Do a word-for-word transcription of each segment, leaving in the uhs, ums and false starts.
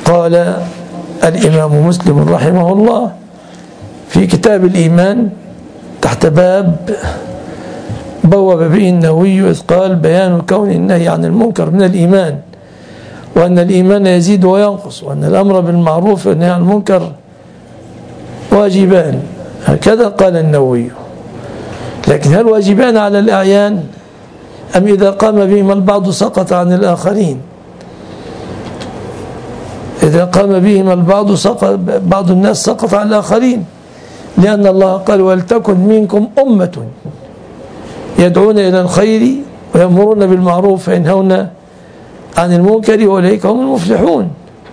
قال الإمام مسلم رحمه الله في كتاب الإيمان تحت باب بوب به النووي إذ قال بيان كون النهي عن المنكر من الإيمان، وأن الإيمان يزيد وينقص، وأن الأمر بالمعروف والنهي عن المنكر واجبان، هكذا قال النووي. لكن هل واجبان على الأعيان أم إذا قام بهما البعض سقط عن الآخرين؟ إذا قام بهما البعض سقط، بعض الناس سقط عن الآخرين، لأن الله قال ولتكن منكم أمة يدعون إلى الخير ويأمرون بالمعروف وينهون عن المنكر وأولئك هم المفلحون.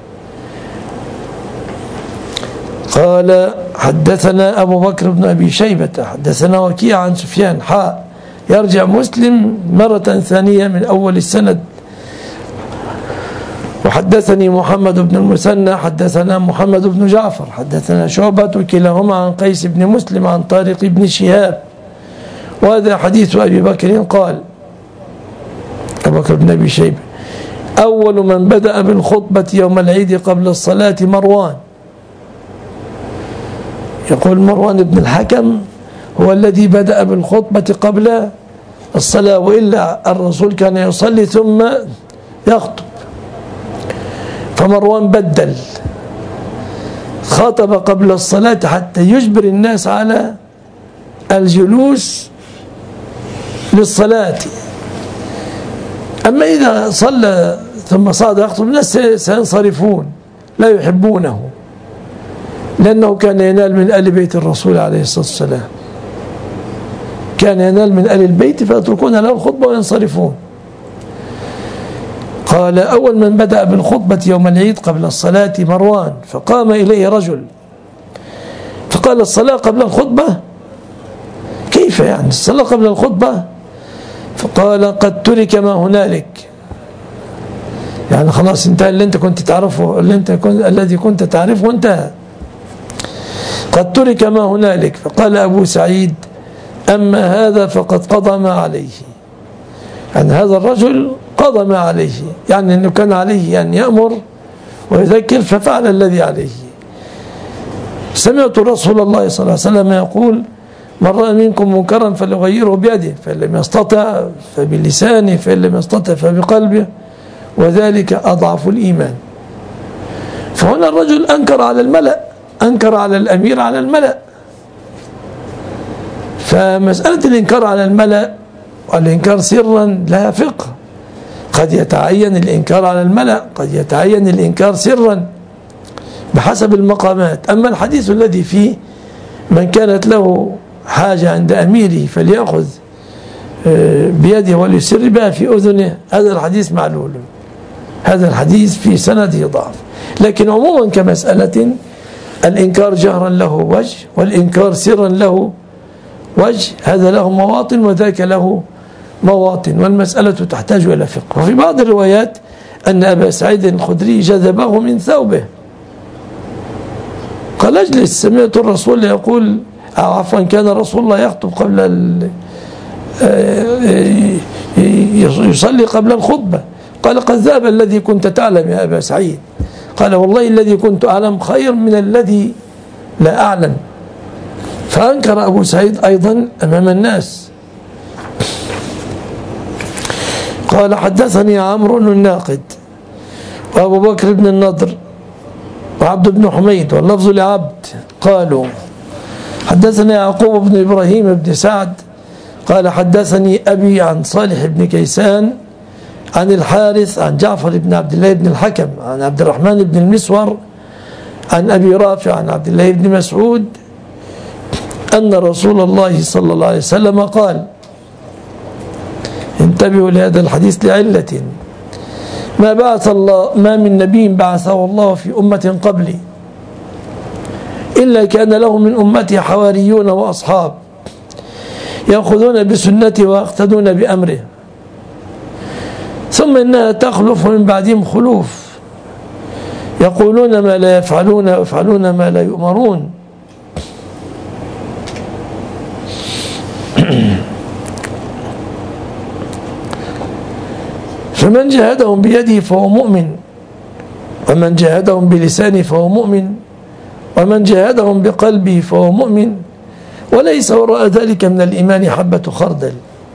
قال حدثنا أبو بكر بن أبي شيبة حدثنا وكيع عن سفيان حاء يرجع مسلم مرة ثانية من أول السند. وحدثني محمد بن المثنى حدثنا محمد بن جعفر حدثنا شعبة كلاهما عن قيس بن مسلم عن طارق بن شهاب، وهذا حديث أبي بكر. قال أبو بكر بن أبي شيبة أول من بدأ بالخطبة يوم العيد قبل الصلاة مروان. يقول مروان بن الحكم هو الذي بدأ بالخطبة قبل الصلاة، وإلا الرسول كان يصلي ثم يخطب، فمروان بدل خاطب قبل الصلاة حتى يجبر الناس على الجلوس للصلاة. أما إذا صلى ثم صعد يخطب الناس سينصرفون لا يحبونه، لأنه كان ينال من آل بيت الرسول عليه الصلاة والسلام، كان ينال من آل البيت فيتركون له الخطبة وينصرفون. قال أول من بدأ بالخطبة يوم العيد قبل الصلاة مروان، فقام إليه رجل فقال الصلاة قبل الخطبة؟ كيف يعني الصلاة قبل الخطبة؟ فقال قد ترك ما هنالك، يعني خلاص انتهى اللي انت كنت تعرفه، اللي انت كنت الذي كنت تعرفه انتهى، قد ترك ما هنالك. فقال أبو سعيد أما هذا فقد قضى ما عليه، يعني هذا الرجل قضى ما عليه، يعني أنه كان عليه أن يأمر ويذكر ففعل الذي عليه. سمعت رسول الله صلى الله عليه وسلم يقول من رأى منكم منكرا فليغيره بيده، فإن لم يستطع فبلسانه، فإن لم يستطع فبقلبه، وذلك أضعف الإيمان. فهنا الرجل أنكر على الملأ، أنكر على الأمير على الملأ. فمسألة الإنكار على الملأ والإنكار سرا لها فقه، قد يتعين الإنكار على الملأ، قد يتعين الإنكار سرا بحسب المقامات. أما الحديث الذي فيه من كانت له حاجة عند أميره فليأخذ بيده وليسر بها في أذنه، هذا الحديث معلول، هذا الحديث في سنده ضعف. لكن عموما كمسألة الإنكار جهرا له وجه والإنكار سرا له وجه، هذا له مواطن وذاك له مواطن، والمسألة تحتاج إلى فقه. وفي بعض الروايات أن أبا سعيد الخدري جذبه من ثوبه، قال اجلس، سمعت الرسول يقول عفوا كان رسول الله يخطب قبل يصلي قبل الخطبة. قال قد ذهب الذي كنت تعلم يا أبا سعيد. قال والله الذي كنت أعلم خير من الذي لا أعلم. فأنكر أبو سعيد أيضا أمام الناس. قال حدثني عمرو الناقد وأبو بكر بن النضر وعبد بن حميد واللفظ لعبد قالوا حدثنا يعقوب بن إبراهيم بن سعد قال حدثني أبي عن صالح بن كيسان عن الحارث عن جعفر بن عبد الله بن الحكم عن عبد الرحمن بن المسور عن أبي رافع عن عبد الله بن مسعود أن رسول الله صلى الله عليه وسلم قال، انتبهوا لهذا الحديث لعلة، ما بعث الله ما من نبي بعثه الله في أمة قبلي إلا كان له من أمته حواريون وأصحاب يأخذون بسنته ويقتدون بأمره، ثم إنها تخلف من بعدهم خلوف يقولون ما لا يفعلون ويفعلون ما لا يؤمرون. فمن جاهدهم بيده فهو مؤمن ومن جاهدهم بلسانه فهو مؤمن، ومن جاهدهم بقلبه فهو مؤمن، وليس وراء ذلك من الإيمان حبة خردل.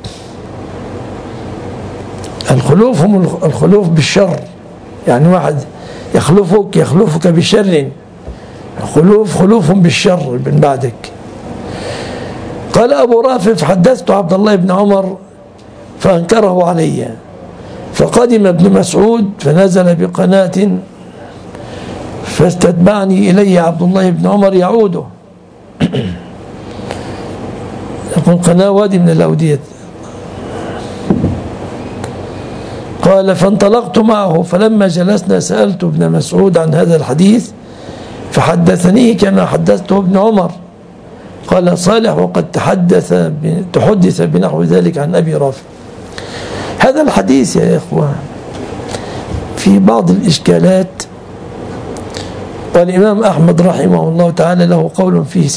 الخلوف هم الخلوف بالشر، يعني واحد يخلفك يخلفك بشر، خلوف خلوف بالشر من بعدك. قال أبو رافع: فحدثت عبد الله بن عمر فأنكره علي، فقدم ابن مسعود فنزل بقناة فاستتبعني إلي عبد الله بن عمر يعوده. يقول قناة وادي من الأودية. قال: فانطلقت معه، فلما جلسنا سألت ابن مسعود عن هذا الحديث فحدثني كما حدثته ابن عمر. قال صالح: وقد تحدث تحدث بنحو ذلك عن أبي رافع. هذا الحديث يا إخوة في بعض الإشكالات، والإمام أحمد رحمه الله تعالى له قول فيه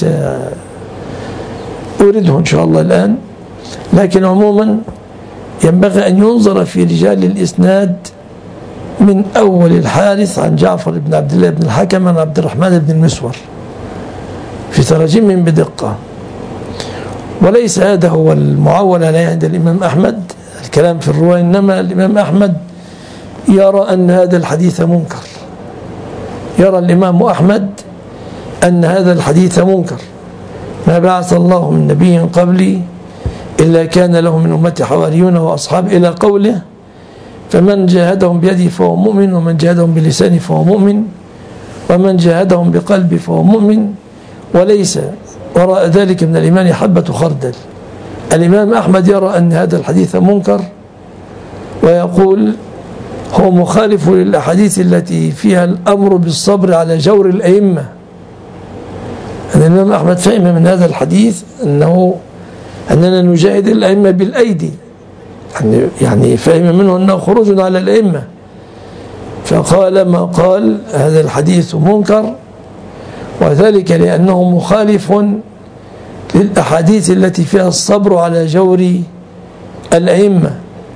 سأورده إن شاء الله الآن، لكن عموما ينبغي أن ينظر في رجال الإسناد من أول الحارث عن جعفر بن عبد الله بن الحكم عن عبد الرحمن بن المسور في تراجمهم بدقة، وليس هذا هو المعول عليه عند الإمام أحمد الكلام في الرواية، إنما الإمام أحمد يرى أن هذا الحديث منكر، يرى الإمام أحمد أن هذا الحديث منكر. ما بعث الله من نبي قبلي إلا كان له من أمتي حواريون وأصحاب، إلى قوله: فمن جاهدهم بيده فهو مؤمن، ومن جاهدهم بلسانه فهو مؤمن، ومن جاهدهم بقلبه فهو مؤمن، وليس وراء ذلك من الإيمان حبة خردل. الإمام أحمد يرى أن هذا الحديث منكر، ويقول هو مخالف للأحاديث التي فيها الأمر بالصبر على جور الأئمة. الإمام أحمد فهم من هذا الحديث أنه أننا نجاهد الأئمة بالأيدي، يعني يعني فهم منه أنه خروج على الأئمة، فقال ما قال هذا الحديث منكر، وذلك لأنه مخالف للأحاديث التي فيها الصبر على جور الأئمة.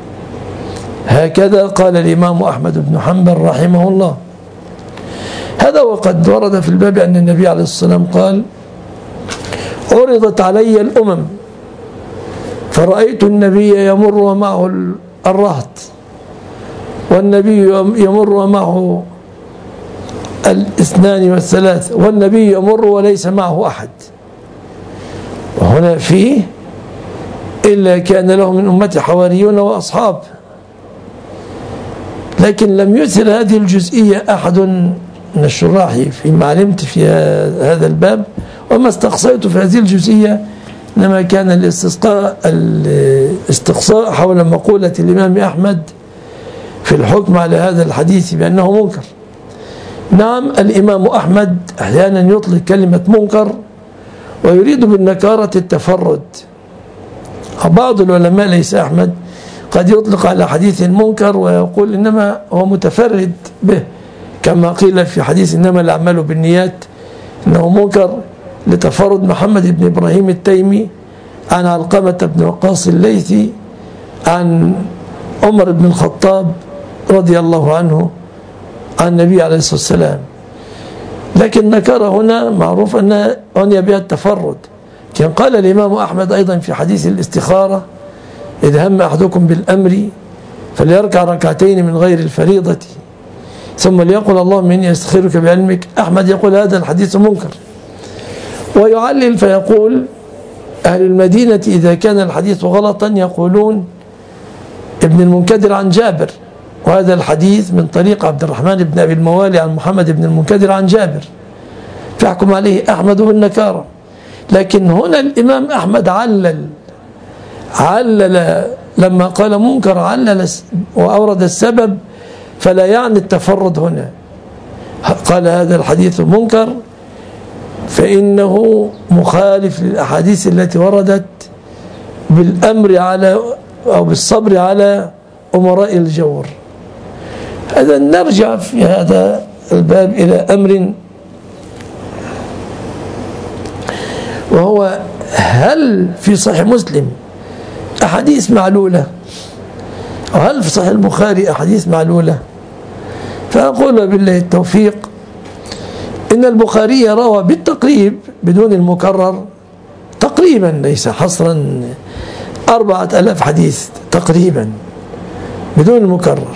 هكذا قال الإمام أحمد بن حنبل رحمه الله. هذا وقد ورد في الباب أن النبي عليه الصلاة والسلام قال: عرضت علي الأمم فرأيت النبي يمر ومعه الرهط، والنبي يمر ومعه الاثنان والثلاث، والنبي يمر وليس معه أحد. وهنا فيه إلا كان له من أمتي حواريون وأصحاب، لكن لم يثر هذه الجزئية أحد من الشراح فيما علمت في هذا الباب، وما استقصيت في هذه الجزئية إنما كان الاستقصاء الاستقصاء حول مقولة الإمام أحمد في الحكم على هذا الحديث بأنه منكر. نعم، الإمام أحمد أحيانا يطلق كلمة منكر ويريد بالنكارة التفرد. بعض العلماء ليس أحمد قد يطلق على حديث منكر ويقول إنما هو متفرد به، كما قيل في حديث إنما الأعمال بالنيات إنه منكر لتفرد محمد بن إبراهيم التيمي عن علقمة بن وقاص الليثي عن عمر بن الخطاب رضي الله عنه عن النبي عليه الصلاة والسلام. لكن نكر هنا معروف أنها عني بها التفرد. كان قال الإمام أحمد أيضا في حديث الاستخارة: إذا هم أحدكم بالأمر فليركع ركعتين من غير الفريضة ثم ليقول اللهم إني أستخيرك بعلمك. أحمد يقول هذا الحديث منكر، ويعلل فيقول: أهل المدينة إذا كان الحديث غلطا يقولون ابن المنكدر عن جابر، وهذا الحديث من طريق عبد الرحمن بن أبي الموالي عن محمد بن المنكدر عن جابر، فيحكم عليه أحمد بالنكارة. لكن هنا الإمام أحمد علل علل لما قال منكر علل وأورد السبب، فلا يعني التفرد هنا. قال هذا الحديث منكر فإنه مخالف للأحاديث التي وردت بالأمر على أو بالصبر على أمراء الجور. هذا نرجع في هذا الباب إلى أمر، وهو هل في صحيح مسلم أحاديث معلولة، أو هل في صحيح البخاري أحاديث معلولة؟ فأقول بالله التوفيق إن البخاري روى بالتقريب بدون المكرر تقريبا ليس حصرا أربعة ألاف حديث تقريبا بدون المكرر.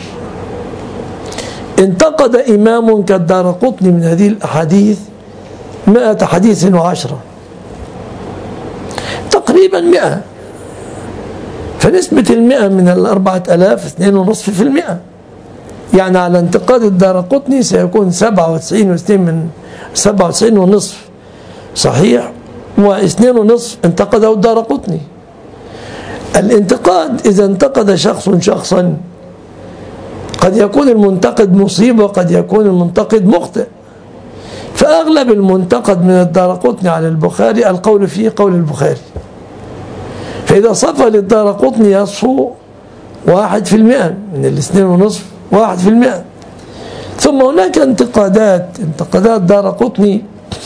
انتقد إمام كالدارقطني من هذه الأحاديث مائة حديث وعشرة تقريبا مئة، فنسبة المئة من الأربعة ألاف اثنين ونصف في المئة، يعني على انتقاد الدارقطني سيكون سبعة وتسعين واثنين من سبعة وتسعين ونصف صحيح واثنين ونصف انتقده الدارقطني. الانتقاد إذا انتقد شخص شخصا قد يكون المنتقد مصيب وقد يكون المنتقد مخطئ، فأغلب المنتقد من الدارقطني على البخاري القول فيه قول البخاري، فإذا صفى للدارقطني يصفو واحد في المئة من الاثنين ونصف واحد في المئة. ثم هناك انتقادات انتقادات دارقطني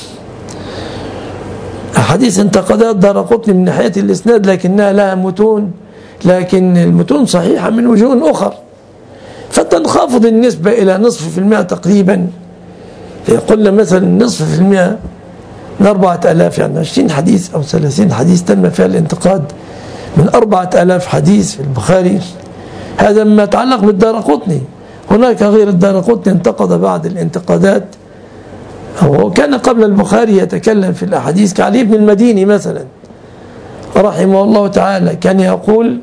حديث انتقادات دارقطني من ناحية الإسناد لكنها لها متون، لكن المتون صحيحة من وجوه أخرى، فتنخفض النسبة إلى نصف في المئة تقريبا. قلنا مثلا نصف في المئة من أربعة ألاف يعني عشرين حديث أو ثلاثين حديث تم فيها الانتقاد من أربعة ألاف حديث في البخاري، هذا ما يتعلق بالدارقطني. هناك غير الدارقطني انتقد بعض الانتقادات، هو كان قبل البخاري يتكلم في الأحاديث كعلي بن المديني مثلا رحمه الله تعالى، كان يقول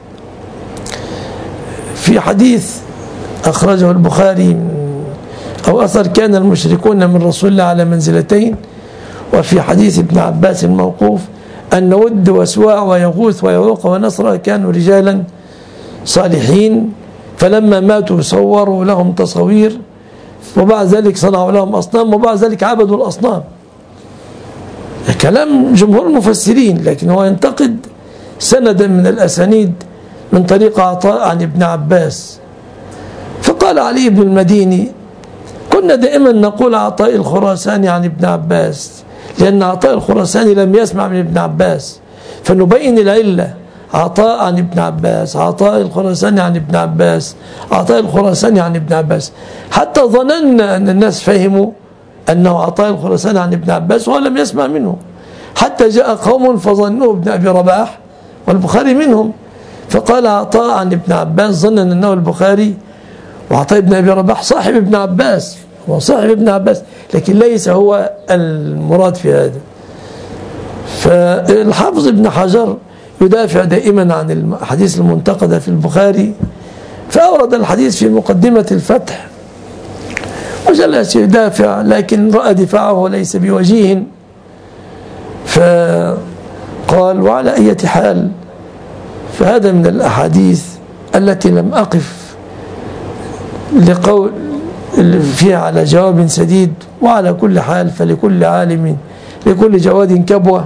في حديث أخرجه البخاري أو أثر كان المشركون من رسول الله على منزلتين، وفي حديث ابن عباس الموقوف أن ود وسواع ويغوث ويعوق ونصر كانوا رجالا صالحين فلما ماتوا صوروا لهم تصوير وبعد ذلك صنعوا لهم أصنام وبعد ذلك عبدوا الأصنام. كلام جمهور المفسرين، لكن هو ينتقد سندا من الأسانيد من طريق عطاء عن ابن عباس. فقال علي بن المديني كنا دائما نقول عطاء الخراساني عن ابن عباس، لأن عطاء الخراساني لم يسمع من ابن عباس، فنبين العلة عطاء عن ابن عباس، عطاء الخراساني عن ابن عباس، عطاء الخراساني عن ابن عباس، حتى ظننا أن الناس فهموا أنه عطاء الخراساني عن ابن عباس وهو لم يسمع منه، حتى جاء قوم فظنوه ابن أبي رباح والبخاري منهم، فقال عطاء عن ابن عباس ظنا أنه البخاري، وعطاء ابن أبي رباح صاحب ابن عباس، هو صاحب ابن عباس لكن ليس هو المراد في هذا. فالحافظ ابن حجر يدافع دائما عن الحديث المنتقدة في البخاري، فأورد الحديث في مقدمة الفتح وجلس يدافع، لكن رأى دفاعه ليس بوجيه، فقال وعلى أي حال فهذا من الأحاديث التي لم أقف لقول فيها على جواب سديد، وعلى كل حال فلكل عالم لكل جواد كبوة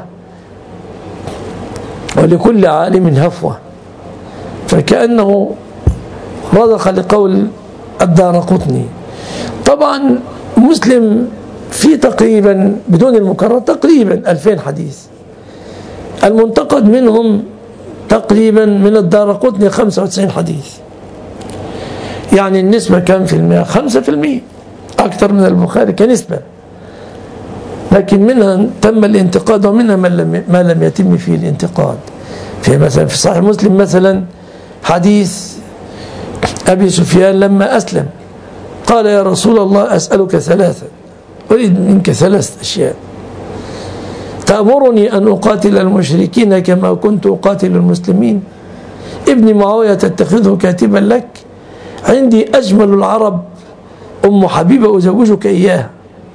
ولكل عالم هفوة، فكأنه رضخ لقول الدارقطني. طبعا مسلم في تقريبا بدون المكرر تقريبا ألفين حديث، المنتقد منهم تقريبا من الدارقطني خمسة وتسعين حديث، يعني النسبة كم في المئة؟ خمسة في المئة أكثر من البخاري كنسبة، لكن منها تم الانتقاد ومنها ما لم, ما لم يتم فيه الانتقاد. في مثلا في صحيح مسلم مثلا حديث أبي سفيان لما أسلم قال يا رسول الله أسألك ثلاثة، أريد منك ثلاث أشياء، تأمرني أن أقاتل المشركين كما كنت أقاتل المسلمين، ابن معاوية تتخذه كاتبا لك، عندي أجمل العرب أم حبيبة أزوجك إياها.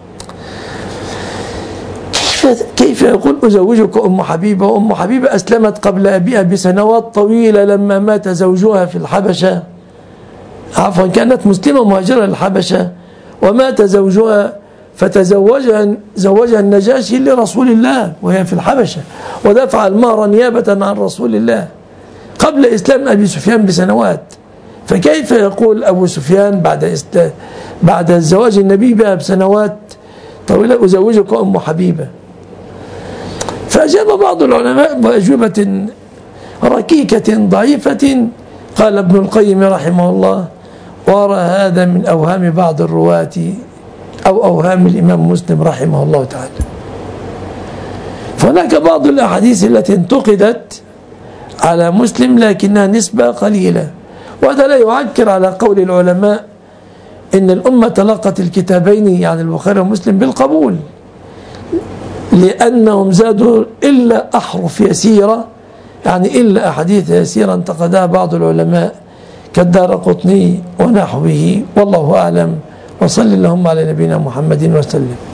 كيف يقول أزوجك أم حبيبة؟ وأم حبيبة أسلمت قبل أبيها بسنوات طويلة لما مات زوجها في الحبشة، عفوا كانت مسلمة مهاجرة للحبشة ومات زوجها فتزوجها زوجها النجاشي لرسول الله وهي في الحبشة، ودفع المهر نيابة عن رسول الله قبل إسلام أبي سفيان بسنوات. فكيف يقول أبو سفيان بعد بعد زواج النبي بها بسنوات طويلة أزوجك أم حبيبة؟ فأجاب بعض العلماء بأجوبة ركيكة ضعيفة، قال ابن القيم رحمه الله وأرى هذا من أوهام بعض الرواة أو أوهام الإمام مسلم رحمه الله تعالى. فهناك بعض الأحاديث التي انتقدت على مسلم لكنها نسبة قليلة، وهذا لا يعكر على قول العلماء إن الأمة تلقت الكتابين يعني البخاري ومسلم بالقبول، لأنهم زادوا إلا أحرف يسيرة، يعني إلا أحاديث يسيرة انتقدها بعض العلماء كالدارقطني ونحوه، والله أعلم. وصل اللهم على نبينا محمد وسلم.